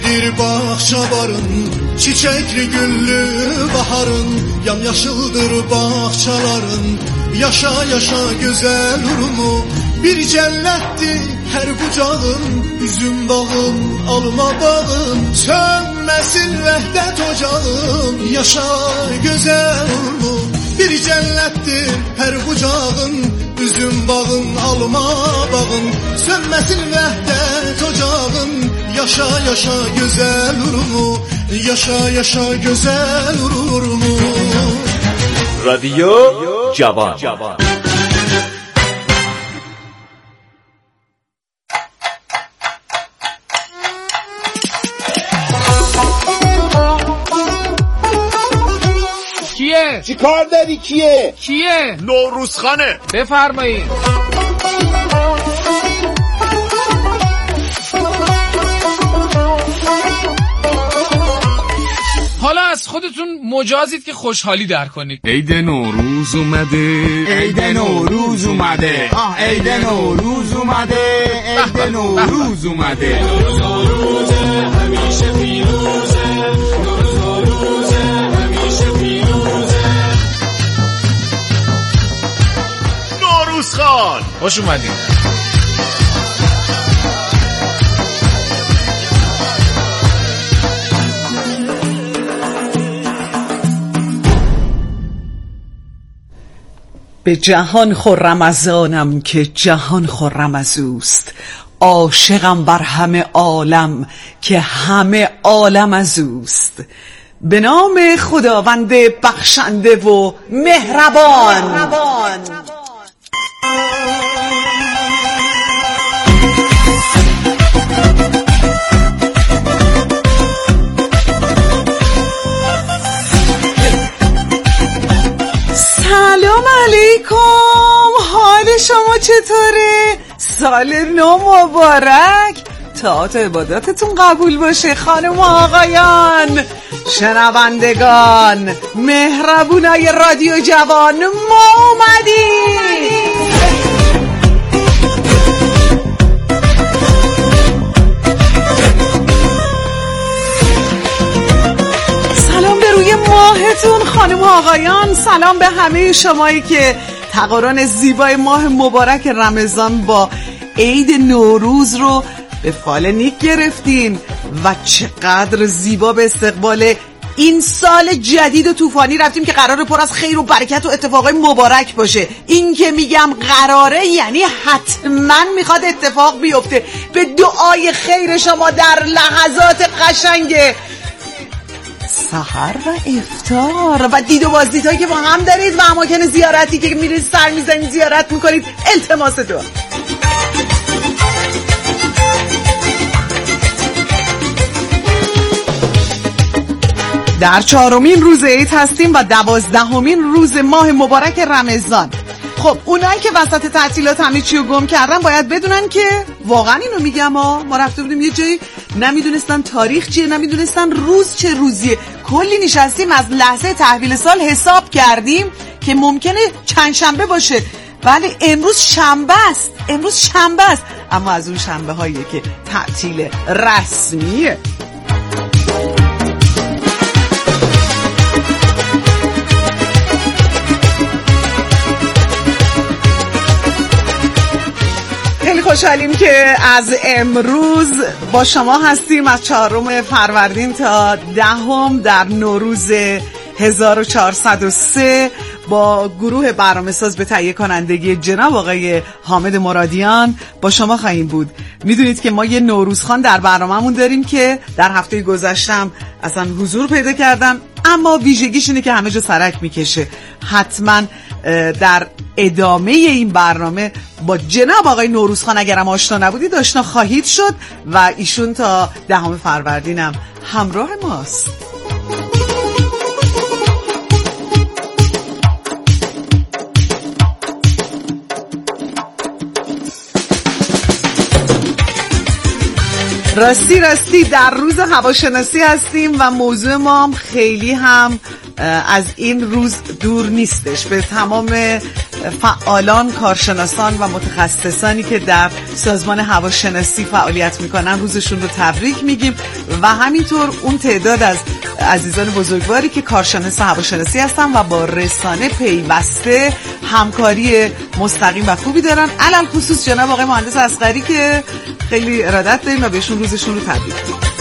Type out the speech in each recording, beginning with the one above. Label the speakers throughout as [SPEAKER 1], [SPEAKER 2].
[SPEAKER 1] bir bahçe varın, çiçekli güllü baharın, yamyaşıldır bahçelerin. Yaşa yaşa güzel Urmu, bir cennettir her bucağın. Üzüm bağın, alma bağın, sönmesin vehdet ocağın. Yaşa güzel Urmu, bir cennettir her bucağın. Üzüm bağın, alma bağın, sönmesin vehdet ocağın. Yaşa yaşa güzel Urmu, yaşa yaşa güzel Urmu.
[SPEAKER 2] رادیو جوان.
[SPEAKER 3] کیه؟
[SPEAKER 4] چی کار داری کیه؟
[SPEAKER 3] کیه؟
[SPEAKER 2] نوروزخانه.
[SPEAKER 3] بفرمایید. حالا از خودتون مجازید که خوشحالی در کنید.
[SPEAKER 5] عید نوروز اومده،
[SPEAKER 4] عید نوروز اومده، عید نوروز اومده، عید نوروز اومده.
[SPEAKER 6] نوروز همیشه پیروزه، نوروز همیشه پیروزه.
[SPEAKER 2] نوروزخان
[SPEAKER 3] خوش اومدید.
[SPEAKER 7] به جهان خرم از آنم که جهان خرم از اوست. عاشقم بر همه عالم که همه عالم از اوست. به نام خداوند بخشنده و مهربان. سلام علیکم، حال شما چطوره؟ سال نو مبارک، طاعت عباداتتون قبول باشه خانم و آقایان، شنوندگان مهربونای رادیو جوان. ما اومدیم. سلام به روی ماهتون خانم و آقایان، سلام به همه شمایی که تقارن زیبای ماه مبارک رمضان با عید نوروز رو به فال نیک گرفتین و چقدر زیبا به استقبال این سال جدید و طوفانی رفتیم که قراره پر از خیر و برکت و اتفاقای مبارک باشه. این که میگم قراره یعنی حتما میخواد اتفاق بیفته. به دعای خیر شما در لحظات قشنگ سحر و افطار و دید و بازدیدهایی که با هم دارید و اماکن زیارتی که میرید سر میزنید زیارت میکنید، التماس دعا. در 4مین روز عید هستیم و 12مین روز ماه مبارک رمضان. خب اونایی که وسط تعطیلات همه چی رو گم کردن باید بدونن که واقعا اینو میگم ما رفته بودیم یه جایی نمیدونستن تاریخ چیه، نمیدونستن روز چه روزیه. کلی نشستیم از لحظه تحویل سال حساب کردیم که ممکنه چند شنبه باشه. بله امروز شنبه است، اما از اون شنبه هاییه که تعطیل رسمیه. خیلی خوشحالیم که از امروز با شما هستیم، از 4 فروردین تا 10 در نوروز 1403 با گروه برنامه‌ساز به تهیه کنندگی جناب آقای حامد مرادیان با شما خواهیم بود. میدونید که ما یه نوروزخوان در برنامه‌مون داریم که در هفته گذشتم اصلا حضور پیدا کردن، اما ویژگیش اینه که همه جا سرک میکشه. حتما در ادامه این برنامه با جناب آقای نوروزخان اگرم آشنا نبودید آشنا خواهید شد و ایشون تا 10 فروردین هم همراه ماست. راستی در روز هواشناسی هستیم و موضوع ما هم خیلی هم از این روز دور نیستش. به تمام فعالان، کارشناسان و متخصصانی که در سازمان هواشناسی فعالیت میکنن روزشون رو تبریک میگیم و همینطور اون تعداد از عزیزان بزرگواری که کارشناس هواشناسی هستن و با رسانه پیوسته همکاری مستقیم و خوبی دارن، علل خصوص جناب آقای مهندس اصغری که خیلی ارادت داریم و بهشون روزشون رو تبریک میگیم.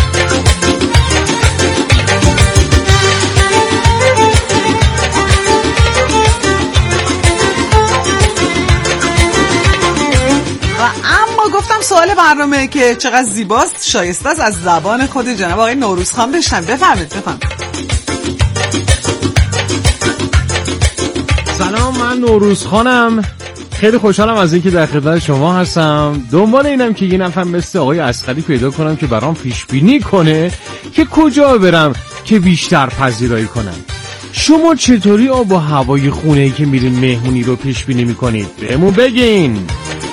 [SPEAKER 7] گفتم سوال برنامه که چقدر زیباست، شایسته است از زبان خود جناب آقای نوروزخان بشنویم. بفرمایید.
[SPEAKER 8] سلام، من نوروزخانم. خیلی خوشحالم از اینکه در خدمت شما هستم. دنبال اینم که یه نفر مثل آقای اصغری پیدا کنم که برام پیش بینی کنه که کجا برم که بیشتر پذیرایی کنم. شما چطوری آب و هوای خونه‌ای که میرین مهمونی رو پیش بینی میکنید؟ بهمون بگین.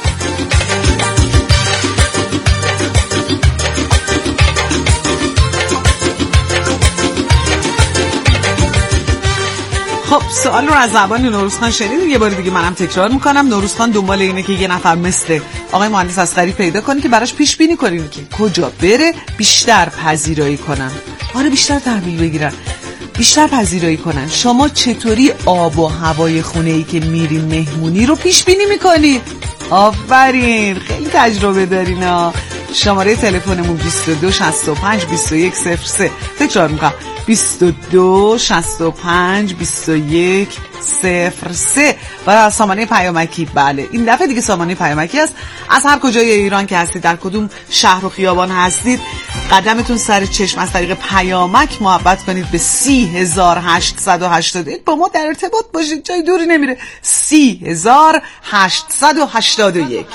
[SPEAKER 7] خب سوال رو از زبان نوروزخان شنیدید، یه بار دیگه منم تکرار میکنم. نوروزخان دنبال اینه که یه نفر مثل آقای مهندس اصغری پیدا کنه که براش پیش بینی کنین که کجا بره بیشتر پذیرایی کنن. آره، بیشتر تحویل بگیرن، بیشتر پذیرایی کنن. شما چطوری آب و هوای خونه‌ای که میرین مهمونی رو پیش بینی میکنید؟ آفرین، خیلی تجربه دارین ها. شماره تلفنمون 22 65 21 03. تکرار میکنم 22 65 21 03 و سامانه پیامکی. بله، این دفعه دیگه سامانه پیامکی است. از هر کجای ایران که هستید، در کدوم شهر و خیابان هستید، قدمتون سر چشم از طریق پیامک محبت کنید به 3881. با ما در ارتباط باشید، جای دوری نمیره. 3881.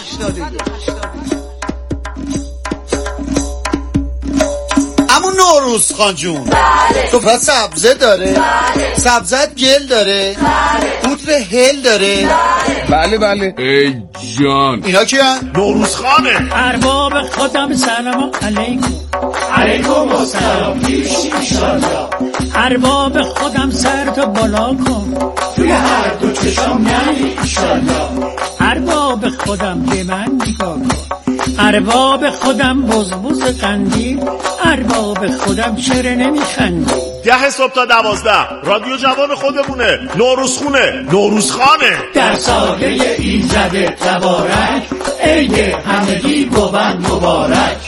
[SPEAKER 1] همون نوروزخان جون، سفره سبزه داره؟ بله. سبزت گل داره؟ بله. قوطر هل داره؟
[SPEAKER 4] بله بله.
[SPEAKER 5] ای جان،
[SPEAKER 1] اینا کیان؟
[SPEAKER 2] نوروزخانه.
[SPEAKER 9] ارباب خودم سلام علیکم.
[SPEAKER 6] علیکم السلام. پیشی ایشالله.
[SPEAKER 9] ارباب خودم سرتو بالا کن،
[SPEAKER 6] توی هر دو چشم یعنی ایشالله.
[SPEAKER 9] ارباب خودم به من نگاه کن، ارباب خودم بزبز قندیل، ارباب خودم چرا نمیخندی؟
[SPEAKER 2] 10 صبح تا 12 رادیو جوان خودمونه. نوروزخونه، نوروزخانه.
[SPEAKER 6] در سایه ایزد تبارک، عید همگی بود مبارک.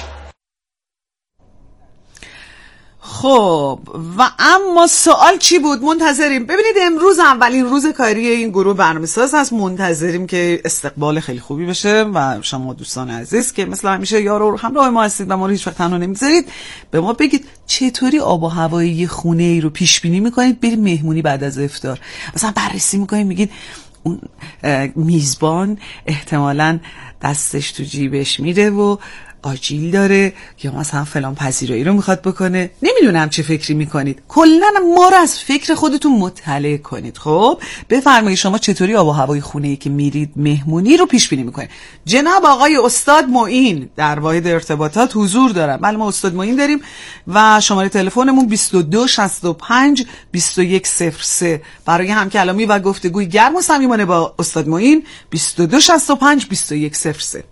[SPEAKER 7] خب و اما سوال چی بود؟ منتظریم. ببینید امروز اولین روز کاری این گروه برنامه‌ساز هست. منتظریم که استقبال خیلی خوبی بشه و شما دوستان عزیز که مثل همیشه یار و همراه ما هستید و ما رو هیچ وقت تنها نمیذارید، به ما بگید چطوری آب و هوای یه خونه ای رو پیش بینی میکنید برید مهمونی بعد از افطار. مثلا بررسی میکنید، میگید اون میزبان احتمالاً دستش تو جیبش میره و آجیل داره یا مثلا فلان پذیرایی رو میخواد بکنه. نمیدونم چه فکری میکنید. کلا ما رو از فکر خودتون مطلع کنید. خب بفرمایید شما چطوری آب و هوای خونه‌ای که میرید مهمونی رو پیش بینی میکنید. جناب آقای استاد معین در واحد ارتباطات حضور دارن. بله، ما استاد معین داریم و شماره تلفنمون 22 65 21 03 برای همکلامی و گفتگوی گرم و صمیمانه با استاد معین. 22 65 21 03.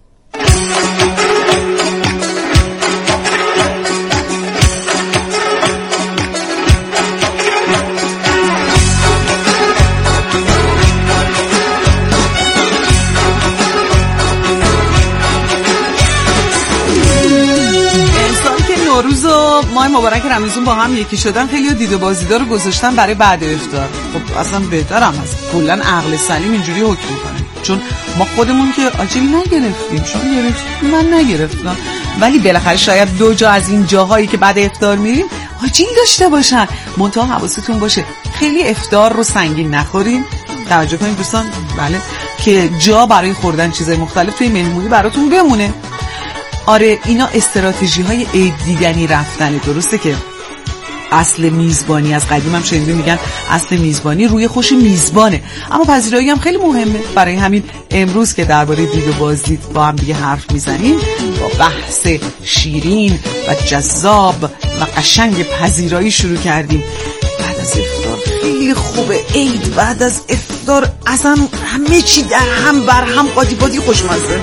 [SPEAKER 7] نوروز و ماه مبارک رمضان با هم یکی شدن. خیلی دید و بازیدار رو گذاشتن برای بعد افطار. خب اصلا بهتر هم هست. کلا عقل سلیم اینجوری حکم میکنه، چون ما خودمون که آجیل نگرفتیم، شما گرفتیم، من نگرفتم، ولی بالاخره شاید دو جا از این جاهایی که بعد افطار میریم آجیل داشته باشن. منتها حواستون باشه خیلی افطار رو سنگین نخورین. توجه کنید دوستان، بله، که جا برای خوردن چیزای مختلف توی مهمونی براتون بمونه. آره، اینا استراتژی های عید دیدنی رفتنه. درسته که اصل میزبانی، از قدیم هم شنیده میگن اصل میزبانی روی خوش میزبانه، اما پذیرایی هم خیلی مهمه. برای همین امروز که درباره دید و بازدید با هم دیگه حرف میزنیم، با بحث شیرین و جذاب و قشنگ پذیرایی شروع کردیم. بعد از افطار خیلی خوبه، عید بعد از افطار اصلا همه چی در هم بر هم قاطی قاطی خوشمزه.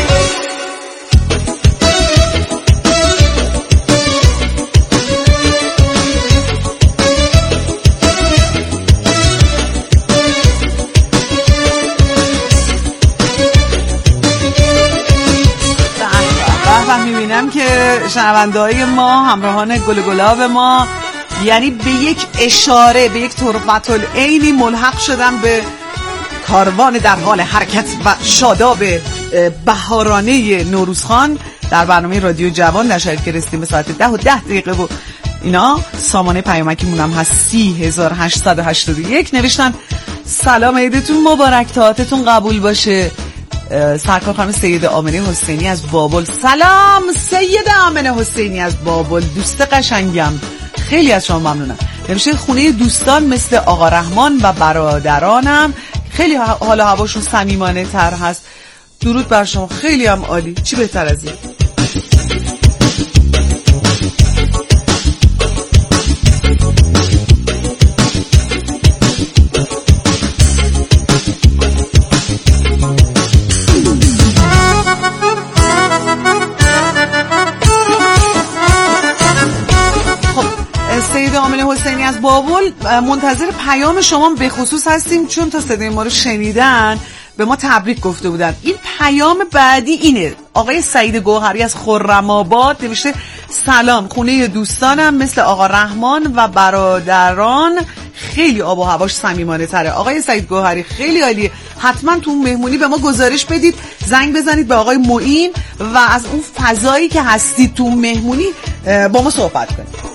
[SPEAKER 7] میبینم که شنونده‌های ما، همراهان گل گلاب ما، یعنی به یک اشاره، به یک طرفت العینی ملحق شدن به کاروان در حال حرکت و شاداب بهارانه نوروزخان در برنامه رادیو جوان. در شهر که رسیدیم به ساعت 10:10 و اینا. سامانه پیامکی مونم هست 30881. نوشتن سلام، عیدتون مبارک، طاعتتون قبول باشه. سرکار خانم سیده آمنه حسینی از بابل. سلام سیده آمنه حسینی از بابل، دوست قشنگم، خیلی از شما ممنونم. نمیشه خونه دوستان مثل آقا رحمان و برادرانم خیلی حالا هواشون صمیمانه تر هست. درود بر شما، خیلی هم عالی، چی بهتر از این. حسینی از بابل منتظر پیام شما به خصوص هستیم، چون تا صدای ما رو شنیدن به ما تبریک گفته بودن. این پیام بعدی اینه. آقای سعید گوهری از خرم‌آباد نوشته سلام، خونه دوستانم مثل آقا رحمان و برادران خیلی آب و هواش صمیمانه تره. آقای سعید گوهری خیلی عالیه، حتما تو مهمونی به ما گزارش بدید، زنگ بزنید به آقای معین و از اون فضایی که هستید تو مهمونی با ما صحبت کنید.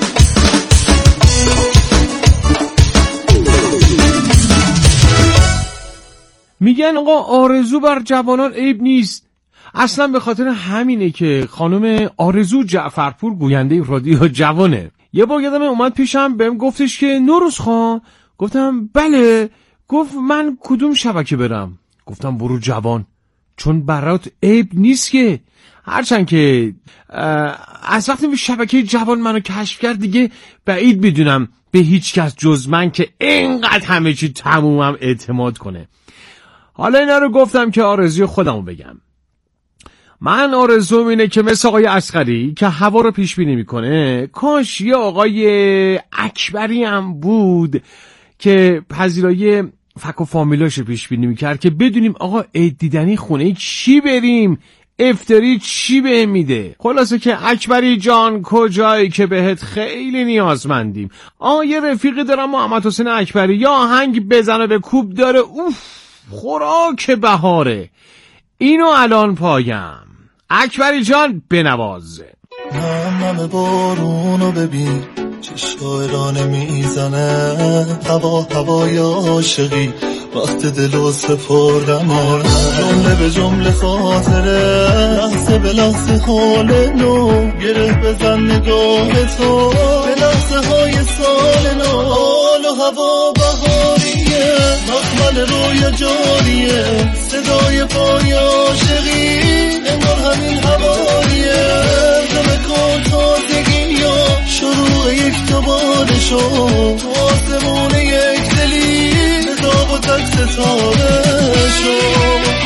[SPEAKER 8] میگن آقا آرزو بر جوانان عیب نیست. اصلا به خاطر همینه که خانم آرزو جعفرپور گوینده رادیو جوانه. یه بار یادمه اومد پیشم بهم گفتش که نوروز خان. گفتم بله. گفت من کدوم شبکه برم؟ گفتم برو جوان، چون برات عیب نیست که. هرچند که از وقتی به شبکه جوان منو کشف کرد دیگه بعید بدونم به هیچ کس جز من که اینقدر همه چی تمومم اعتماد کنه. حالا اینا رو گفتم که آرزوی خودمو بگم. من آرزوم اینه که مثل آقای اصغری که هوا رو پیش بینی میکنه، کاش یه آقای اکبری هم بود که پذیرایی فک و فامیلاش پیش بینی میکرد که بدونیم آقا عید دیدنی خونه چی بریم، افطاری چی بهم میده. خلاصه که اکبری جان کجایی که بهت خیلی نیازمندیم. یه رفیقی دارم محمد حسین اکبری، یا آهنگ بزنه به کوب داره، اوف خوراک بهاره. اینو الان پایم. اکبری جان بنواز.
[SPEAKER 10] همه بارونو ببین چه شاعرانه میزنه، هوای عاشقی وقت دلو سپردمه، جمله به جمله خاطره، لحظه به لحظه حال نو، گره بزن نگاه تو به لحظه های سال نو. حال و هوا بهاریه، مخمل روی جاریه، صدای پای عاشقی انگار همین هواریه. دم کن تازگی یا شروع یک دوباره شد، تو آسمون یک دلی حساب و تک ستاره شد.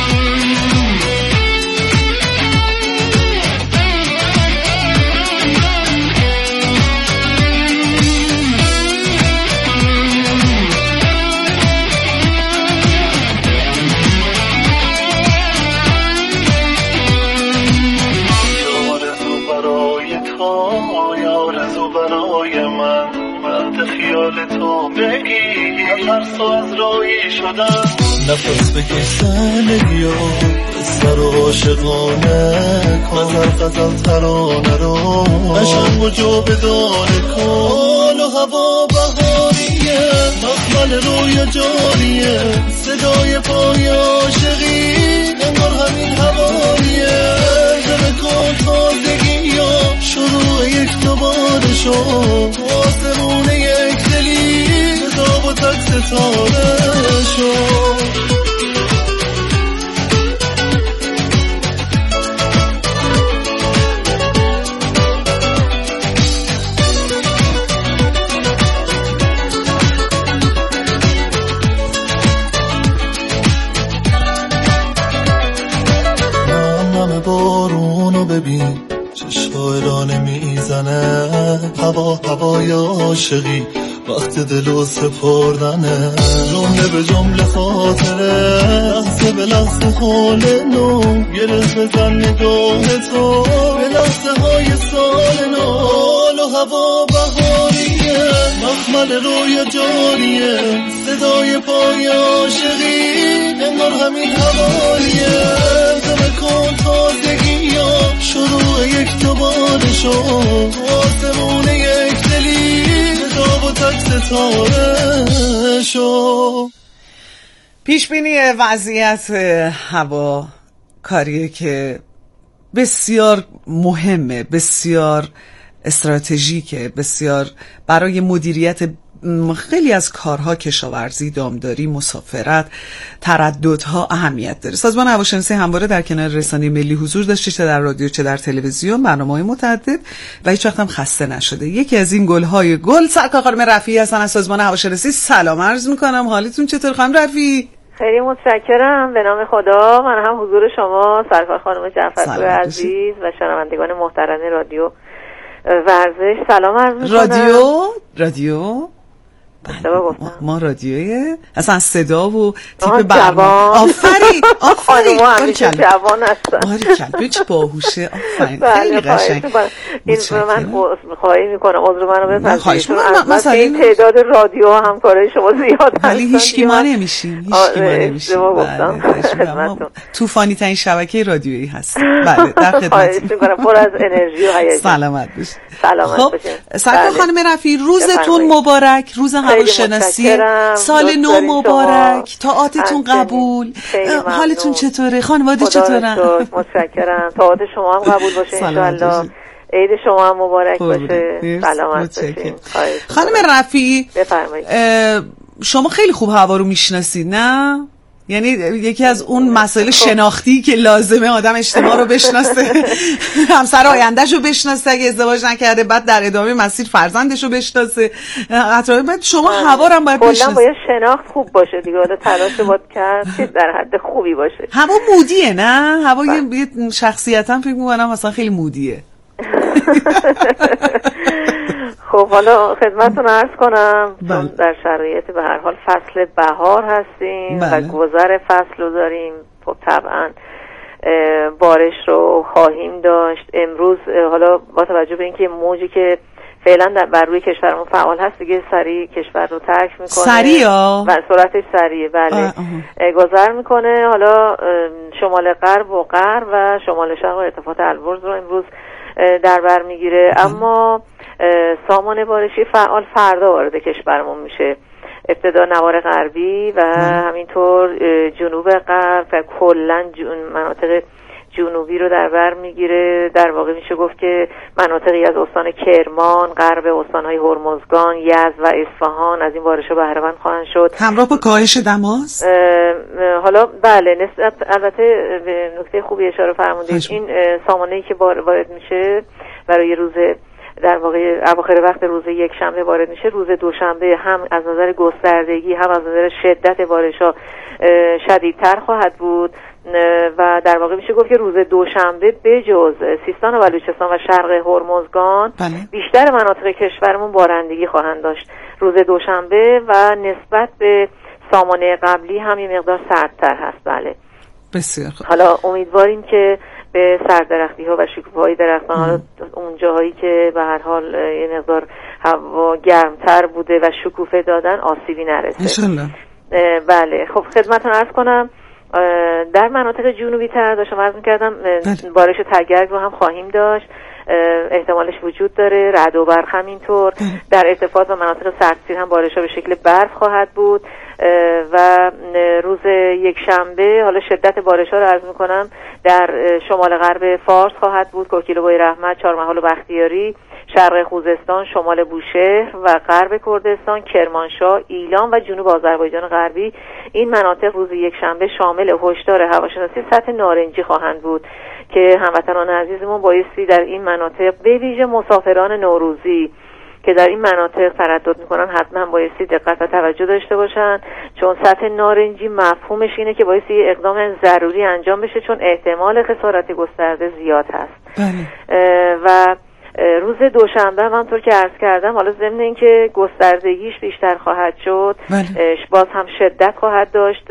[SPEAKER 10] تو بگی ترس و از راهی شدن، نفس بکش زندگی و سر و عاشقانه، غزل ترانه رو قشنگ و جاودانه کن. حال و هوا بهاریه، مخمل روی جاریه، صدای پای عاشقی انگار همین هواریه. دم کن تازگی یا شروع یک دوباره شو آسمون یک دلی حساب و تک ستاره شو بارونو ببین چشمای رانه میزنه هوای عاشقی وقت دلو سپردنه جمله به جمله خاطره لحظه به لحظه حال نو گرز بزن نگاه تو به لحظه های سال نو و هوا بهاریه مخمل روی جاریه صدای پای عاشقی انگار همین هواییه کن تازگی یا شروع یک دوباره شو آسمون یک دلی حساب و تک ستاره شو.
[SPEAKER 7] پیشبینی وضعیت هوا کاریه که بسیار مهمه، بسیار استراتژیکه، بسیار برای مدیریت خیلی از کارها، کشاورزی، دامداری، مسافرت، ترددها اهمیت داره. سازمان هواشناسی همواره در کنار رسانه ملی حضور داشته، چه در رادیو چه در تلویزیون، برنامه‌های متعدد و هیچ وقت هم خسته نشده. یکی از این گل‌های گل سرکار خانم رفیعی هستن از سازمان هواشناسی. سلام عرض می‌کنم، حالتون چطور خانم رفیعی؟
[SPEAKER 11] خیلی متشکرم، به نام خدا. من هم حضور شما سرکار خانم جعفرپور عزیز و شنوندگان محترم رادیو ورزش سلام عرض می‌کنم. رادیو ما رادیویه اصلا صدا و تیپ برنامه. آفرین
[SPEAKER 7] آفرین
[SPEAKER 11] جوان هستن.
[SPEAKER 7] آره چه باهوشه. آفرین خیلی قشنگ.
[SPEAKER 11] این من خواهی میکنم عذر منو بپذیرید. مثلا این تعداد رادیو همکارای شما زیاد هستن
[SPEAKER 7] ولی هیچکی ما نمیشیم. طوفانی ترین شبکه رادیویی هست. بله در خدمتتون.
[SPEAKER 11] پر از انرژی و هیجان.
[SPEAKER 7] سلامت باشید.
[SPEAKER 11] سلامت باشید.
[SPEAKER 7] سرکار خانم رفیعی روزتون مبارک، روز هواشناسی، سال نو مبارک، تئاترتون قبول. حالتون چطوره؟ خانواده چطورن؟
[SPEAKER 11] متشکرم. تئاتر شما هم قبول باشه ان شاءالله. عید شما هم مبارک باشه. سلامت باشید.
[SPEAKER 7] خانم رفیعی
[SPEAKER 11] بفرمایید.
[SPEAKER 7] شما خیلی خوب هوا رو میشناسید نه؟ یعنی یکی از اون مسائل شناختی که لازمه آدم اجتماع رو بشناسه، همسر آینده‌شو بشناسه اگه ازدواج نکرده، بعد در ادامه مسیر فرزندشو بشناسه، حتی بعد شما هوا رو هم باید بشناسید.
[SPEAKER 11] کلا باید شناخت خوب باشه دیگه، حالا تلاش باید کرد که در حد خوبی باشه.
[SPEAKER 7] هوا مودیه نه؟ هوا یه شخصیتاً فکر می‌کنم مثلا خیلی مودیه.
[SPEAKER 11] خب حالا خدمتتون عرض کنم چون در شرایط به هر حال فصل بهار هستیم و گذر فصل رو داریم. خب طبعا بارش رو خواهیم داشت امروز. حالا با توجه به اینکه موجی که فعلا بر روی کشورمون فعال هست دیگه سریع کشور رو ترک میکنه.
[SPEAKER 7] سریع
[SPEAKER 11] و سرعتش سریعه. بله گذر میکنه. حالا شمال غرب و غرب و شمال شرق و ارتفاعات البرز رو امروز در بر میگیره. اما سامان بارشی فعال فردا وارد کشورمون میشه. ابتدا نوار غربی و همینطور جنوب غرب و کلا مناطق جنوبی رو در بر میگیره. در واقع میشه گفت که مناطقی از استان کرمان، غرب استانهای هرمزگان، یزد و اصفهان از این بارش‌ها بهره مند خواهند شد.
[SPEAKER 7] همراه با کاهش دماست؟
[SPEAKER 11] حالا بله البته به نکته خوبی اشاره فرمودید. این سامانه‌ای که وارد میشه برای روز در واقع اواخر وقت روز یک شنبه وارد میشه، روز دوشنبه هم از نظر گستردگی هم از نظر شدت بارش‌ها شدیدتر خواهد بود و در واقع میشه گفت که روز دوشنبه بجز سیستان و بلوچستان و شرق هرمزگان بیشتر مناطق کشورمون بارندگی خواهند داشت روز دوشنبه و نسبت به سامانه قبلی هم یه مقدار سردتر هست. بله
[SPEAKER 7] بسیار خوب.
[SPEAKER 11] حالا امیدواریم که به سردرختی ها و شکوفه‌های درختان اون جاهایی که به هر حال یه مقدار هوا گرمتر بوده و شکوفه دادن آسیبی نرسه
[SPEAKER 7] انشالله.
[SPEAKER 11] بله خب خدمتتون عرض کنم در مناطق جنوبی تر داشتم عرض می‌کردم بارش تگرگ رو هم خواهیم داشت. احتمالش وجود داره. رعد و برق همینطور. در ارتفاعات و مناطق سردسیر هم بارش‌ها به شکل برف خواهد بود و روز یک شنبه حالا شدت بارش‌ها رو عرض می‌کنم در شمال غرب فارس خواهد بود. کوکیلوبای رحمت، چهارمحال و بختیاری، شرق خوزستان، شمال بوشهر و غرب کردستان، کرمانشاه، ایلام و جنوب آذربایجان غربی. این مناطق روز یکشنبه شامل هشدار هواشناسی سطح نارنجی خواهند بود که هموطنان عزیزمون بایستی در این مناطق به ویژه مسافران نوروزی که در این مناطق تردد میکنن حتما بایستی دقت و توجه داشته باشن، چون سطح نارنجی مفهومش اینه که بایستی اقدام ضروری انجام بشه چون احتمال خسارت گسترده زیاد هست. و روز دوشنبه همونطور که عرض کردم، حالا ضمن اینکه گستردگیش بیشتر خواهد شد باز هم شدت خواهد داشت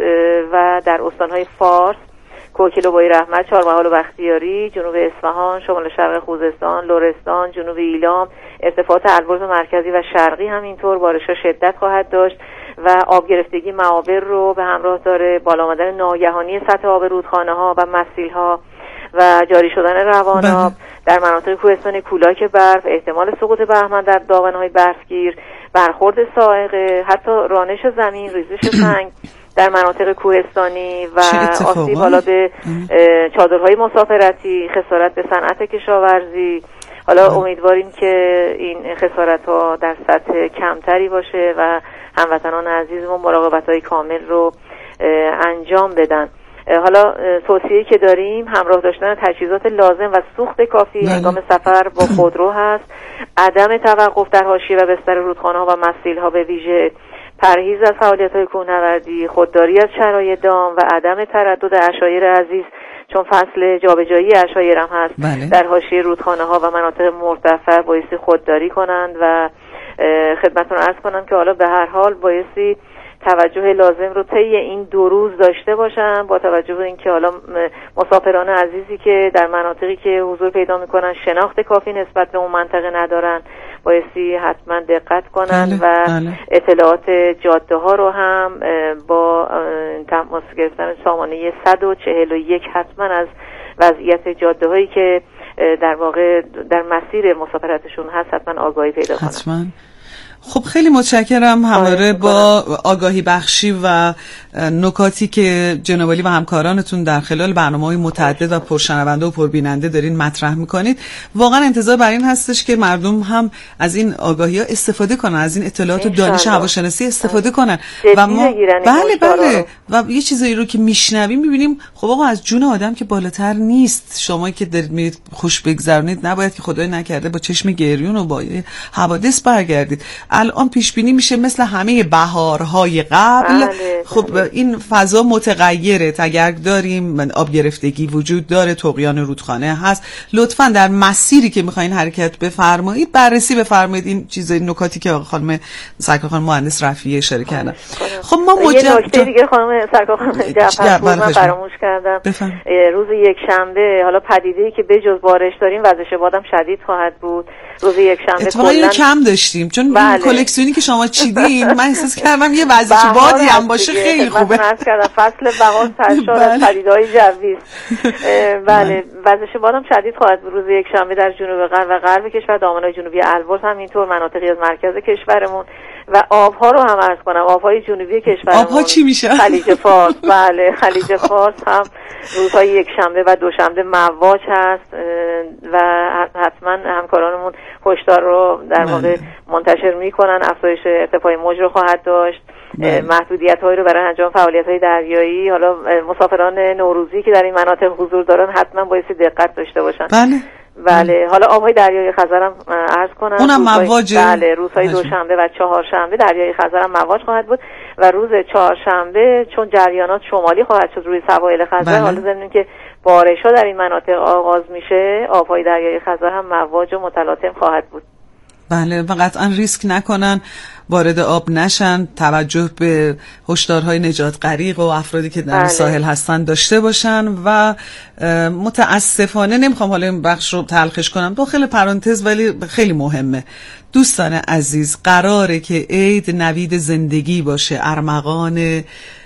[SPEAKER 11] و در استانهای فارس، کوکیل و بای رحمت، چهارمحال و بختیاری، جنوب اصفهان، شمال شرق خوزستان، لرستان، جنوب ایلام، ارتفاعات البرز مرکزی و شرقی همینطور بارش‌ها شدت خواهد داشت و آب گرفتگی معابر رو به همراه داره، بالا آمدن ناگهانی سطح آب رودخانه‌ها و مسیل‌ها و جاری شدن روان‌آب در مناطق کوهستانی کولاک برف، احتمال سقوط بهمن در دامنه‌های برفگیر، برخورد صاعقه، حتی رانش زمین، ریزش سنگ در مناطق کوهستانی و آسیب حالا به چادرهای مسافرتی، خسارت به صنعت کشاورزی. حالا امیدواریم که این خسارت‌ها در سطح کمتری باشه و هموطنان عزیزمون مراقبت‌های کامل رو انجام بدن. حالا توصیه‌ای که داریم همراه داشتن تجهیزات لازم و سوخت کافی هنگام سفر با خودرو هست، عدم توقف در حاشیه و بستر رودخانه‌ها و مسیل‌ها به ویژه، پرهیز از فعالیت‌های کوهنوردی، خودداری از چرای دام و عدم تردد عشایر عزیز چون فصل جابجایی عشایر هم هست در حاشیه رودخانه‌ها و مناطق مرتفع بایستی خودداری کنند و خدمتتون عرض کنم که حالا به هر حال بایستی توجه لازم رو طی این 2 روز داشته باشن، با توجه به اینکه حالا مسافران عزیزی که در مناطقی که حضور پیدا میکنن شناخت کافی نسبت به اون منطقه ندارن بایستی حتما دقت کنن و اطلاعات جاده ها رو هم با تماس گرفتن سامانه 141 حتما از وضعیت جاده هایی که در واقع در مسیر مسافرتشون هست حتما آگاهی پیدا کنن.
[SPEAKER 7] حتما. خب خیلی متشکرم همواره با آگاهی بخشی و نکاتی که جناب عالی و همکارانتون در خلال برنامه‌های متعدد و پرشنونده و پربیننده دارین مطرح میکنید. واقعا انتظار بر این هستش که مردم هم از این آگاهی‌ها استفاده کنن، از این اطلاعات و دانش هواشناسی استفاده کنن و ما بله و یه چیزایی رو که میشنویم میبینیم خب آقا از جون آدم که بالاتر نیست. شما که دارید میرید خوش بگذرونید نباید که خدای نکرده با چشم گریون و با حوادث برگردید. الان پیش بینی میشه مثل همه بهارهای قبل. خب این فضا متغیره، تگرگ داریم، آب گرفتگی وجود داره، طغیان رودخانه هست. لطفاً در مسیری که میخواین حرکت بفرمایید بررسی بفرمایید این چیزای نکاتی که خانم سرکار خانم مهندس رفیعی اشاره کردن. خب ما
[SPEAKER 11] یه نکته دیگه خانم سرکار خانم جعفرپور من فراموش کردم. روز یکشنبه حالا پدیده‌ای که بجز بارش داریم وزش بادم شدید خواهد بود. روز یکشنبه
[SPEAKER 7] اتفاقا کم داشتیم چون کلکسیونی که شما چیدین من احساس کردم یه وزش بادی هم باشه خیلی خوبه.
[SPEAKER 11] من عرض کردم فصل بهار سرشار از پدیده‌های جوی است. بله وزش بادم شدید خواهد بود روز یکشنبه در جنوب غرب و غرب کشور، دامنه‌های جنوبی البرز هم اینطور، مناطقی از مرکز کشورمون و آبها رو هم عرض کنم، آبهای جنوبی کشورمون.
[SPEAKER 7] آبها چی میشه؟
[SPEAKER 11] خلیج فارس. بله خلیج فارس هم روزهای یکشنبه و دوشنبه مواج هست و حتما همکارانمون هشدار رو در واقع منتشر میکنن. افزایش ارتفاع موج رو خواهد داشت، محدودیت‌هایی رو برای انجام فعالیت‌های دریایی. حالا مسافران نوروزی که در این مناطق حضور دارن حتما بایستی دقت داشته باشن. بله حالا آبهای دریای خزر هم عرض کنم
[SPEAKER 7] اونم مواجه.
[SPEAKER 11] بله روزهای دوشنبه و چهارشنبه دریای خزر هم مواج خواهد بود و روز چهارشنبه چون جریانات شمالی خواهد شد روی سواحل خزر، حالا ضمن که بارش‌ها در این مناطق آغاز میشه آبهای دریای خزر هم مواج و متلاطم خواهد بود.
[SPEAKER 7] بله و قطعا ریسک نکنن، وارد آب نشن، توجه به هشدارهای نجات غریق و افرادی که در ساحل هستن داشته باشن و متاسفانه نمیخوام حالا این بخش رو تلخش کنم داخل پرانتز ولی خیلی مهمه. دوستان عزیز قراره که عید نوید زندگی باشه، ارمغان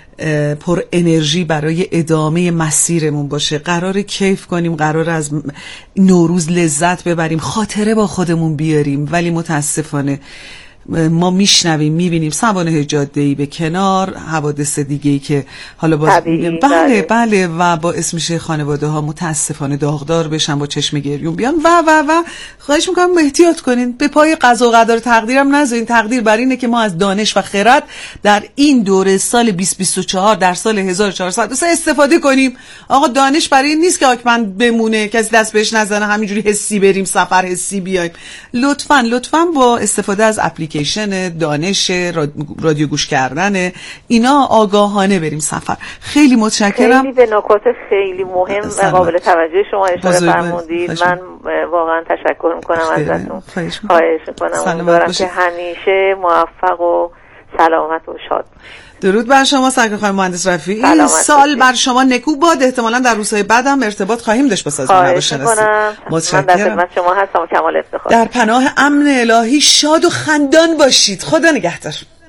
[SPEAKER 7] پر انرژی برای ادامه مسیرمون باشه، قراره کیف کنیم، قراره از نوروز لذت ببریم، خاطره با خودمون بیاریم، ولی متاسفانه ما میشنویم میبینیم سوانح جاده‌ای به کنار، حوادث دیگه‌ای که حالا باز بله و باعث میشه خانواده ها متاسفانه داغدار بشن، با چشم گریون بیان و خواهش میکنم احتیاط کنین، به پای قضا و قدر تقدیرم نذارین. تقدیر بر اینه که ما از دانش و خرد در این دوره سال 2024 در سال 1403 استفاده کنیم. آقا دانش برای این نیست که آکمن بمونه، کسی دست بهش نزنه، همینجوری حسی بریم سفر حسی بیایم. لطفاً با استفاده از اپلیکیشن دانش، رادیو گوش کردن اینا آگاهانه بریم سفر. خیلی متشکرم.
[SPEAKER 11] خیلی به نکات خیلی مهم و قابل توجه شما اشاره فرمودید. من واقعا تشکر میکنم ازتون. خواهش میکنم. امیدوارم که همیشه موفق و سلامت و شاد.
[SPEAKER 7] درود بر شما سرکار خانم مهندس رفیعی. این سال بر شما نکو باد. احتمالاً در روزهای بعدم ارتباط خواهیم داشت با سازمان هواشناسی.
[SPEAKER 11] من در خدمت شما هستم. کمال افتخار.
[SPEAKER 7] در پناه امن الهی شاد و خندان باشید. خدا نگهدار.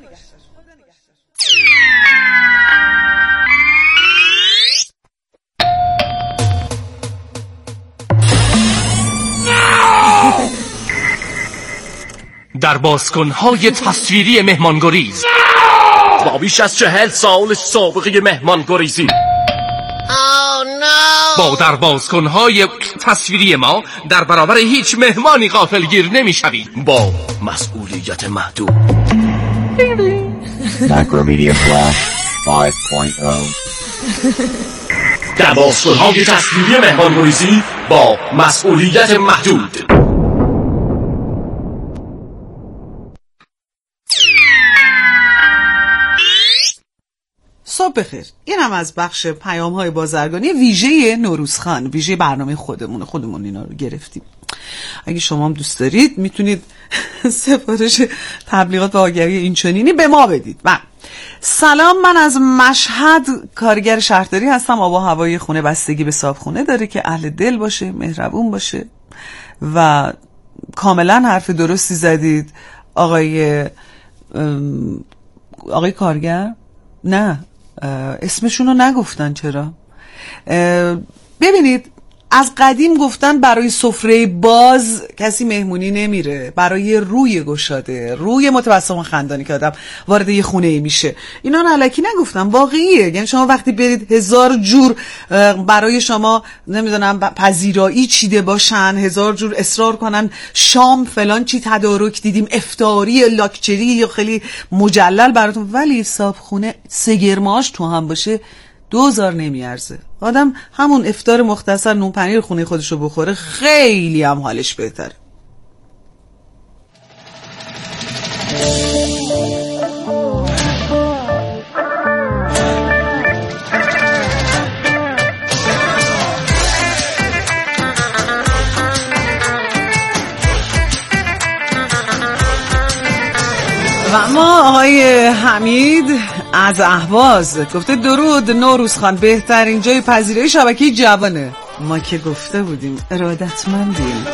[SPEAKER 12] در بازکنهای تصویری مهمانگریز با بیش از 40 سال سابقه مهمانگریزی با در بازکنهای تصویری ما در برابر هیچ مهمانی غافلگیر نمی‌شوید، با مسئولیت محدود.
[SPEAKER 13] Macromedia Flash 5.0
[SPEAKER 12] در بازکنهای تصویری مهمانگریزی با مسئولیت محدود.
[SPEAKER 7] صبح بخیر. این هم از بخش پیام‌های بازرگانی ویژه نوروزخان، ویژه برنامه خودمون اینا رو گرفتیم. اگه شما هم دوست دارید میتونید سفارش تبلیغات و آگهی اینچنینی به ما بدید. سلام، من از مشهد کارگر شهرداری هستم. آب و هوای خونه بستگی به صاحبخونه داره که اهل دل باشه، مهربون باشه و کاملا حرف درستی زدید آقای کارگر. نه اسمشون رو نگفتن. چرا؟ ببینید از قدیم گفتن برای سفره باز کسی مهمونی نمیره، برای روی گشاده، روی متبسم و خندانی که آدم وارد یه خونه میشه. اینا رو الکی نگفتم، واقعیه. یعنی شما وقتی برید 1000 جور برای شما نمیدونم پذیرایی چیده باشن، 1000 جور اصرار کنن شام فلان چی تدارک دیدیم، افطاری لاکچری یا خیلی مجلل براتون، ولی صاحب خونه سگرماش تو هم باشه 2000 نمیارزه. آدم همون افطار مختصر نون پنیر خونه خودشو بخوره خیلی هم حالش بهتره. و اما آقای حمید از اهواز گفته درود نوروزخان، بهترین جای پذیرایی شبکه جوانه. ما که گفته بودیم ارادتمندیم.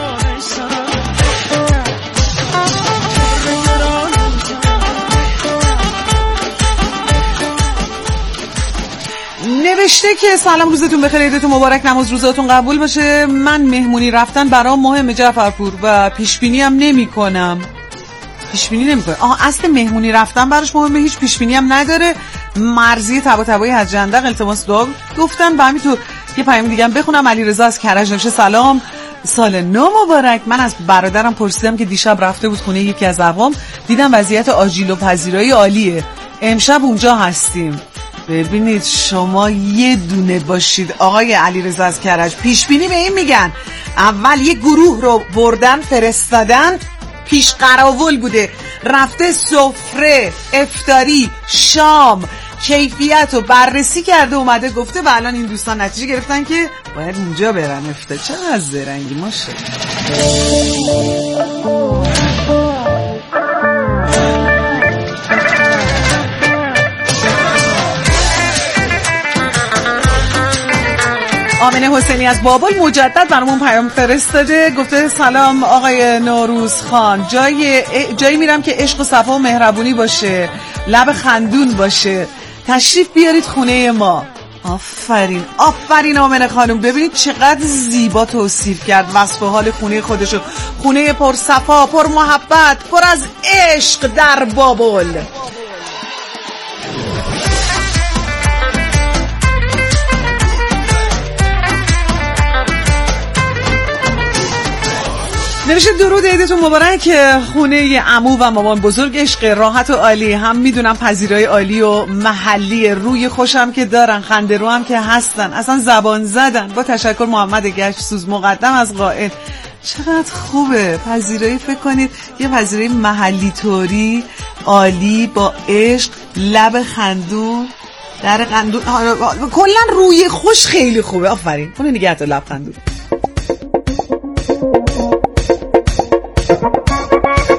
[SPEAKER 7] نوشته که سلام، روزتون بخیر، عیدتون مبارک، نماز روزاتون قبول باشه. من مهمونی رفتن برام مهمه جعفرپور و پیشبینی هم نمی کنم. پیشبینی نمیکنه. اصل مهمونی رفتن براش مهمه، هیچ پیشبینی هم نداره. مرزی طباطبایی از جندق التماس دعا گفتن. و همینطور یه پیام دیگه هم بخونم. علیرضا از کرج نوشته سلام، سال نو مبارک. من از برادرم پرسیدم که دیشب رفته بود خونه یکی از اقوام، دیدم وضعیت آجیل و پذیرایی عالیه، امشب اونجا هستیم. ببینید شما یه دونه باشید آقای علیرضا از کرج. پیشبینی به این میگن اول یه گروه رو بردن فرستادن، پیش قراول بوده، رفته سفره، افطاری، شام، کیفیت رو بررسی کرده اومده گفته و الان این دوستان نتیجه گرفتن که باید اونجا برن افطار. چقدر زرنگی ماشه. آمنه حسینی از بابل مجدد برامون پیام فرستاده، گفته سلام آقای نوروزخان، جایی میرم که عشق و صفا و مهربونی باشه، لب خندون باشه، تشریف بیارید خونه ما. آفرین آفرین آمنه خانم. ببینید چقدر زیبا توصیف کرد وصف حال خونه خودشو. خونه پر صفا، پر محبت، پر از عشق در بابل. نوشته درود عیدتون مبارک. خونه عمو و مامان بزرگ عشق، راحت و عالی. هم میدونم پذیرای عالی و محلی، روی خوشم که دارن، خنده رو هم که هستن، اصلا زبان زدن. با تشکر محمد گشت سوز، مقدم از قائل. چقدر خوبه پذیرایی. فکر کنید یه پذیرایی محلی طوری عالی با عشق، لب خندون، در خندون، کلا روی خوش خیلی خوبه. آفرین. اون نگه تو لب خندون.